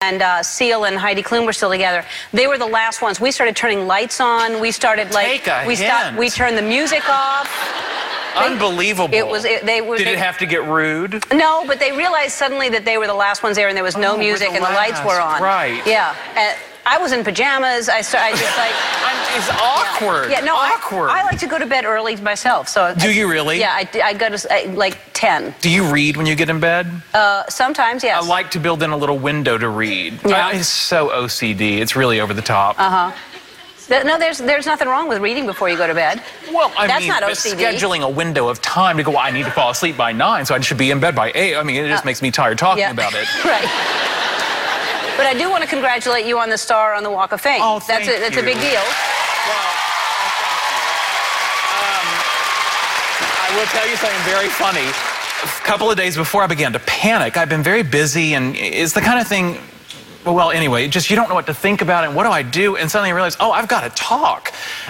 and Seal and Heidi Klum were still together. They were the last ones. We started turning lights on. We started we turned the music off. Unbelievable. Did it have to get rude? No, but they realized suddenly that they were the last ones there, and there was no music, and the lights were on. Right. Yeah. I was in pajamas. It's awkward. Yeah, no, awkward. I like to go to bed early myself. So do you really? Yeah, I go to like 10. Do you read when you get in bed? Sometimes, yes. I like to build in a little window to read. Yeah. It's so OCD. It's really over the top. No, there's nothing wrong with reading before you go to bed. Well, That's not OCD. Scheduling a window of time to go, well, I need to fall asleep by 9, so I should be in bed by 8. I mean, it just makes me tired talking about it. Right. But I do want to congratulate you on the star on the Walk of Fame. Oh, thank you. That's a big deal. Well, I will tell you something very funny. A couple of days before I began to panic, I've been very busy, and it's the kind of thing, well, anyway, just you don't know what to think about, and what do I do? And suddenly I realized, oh, I've got to talk.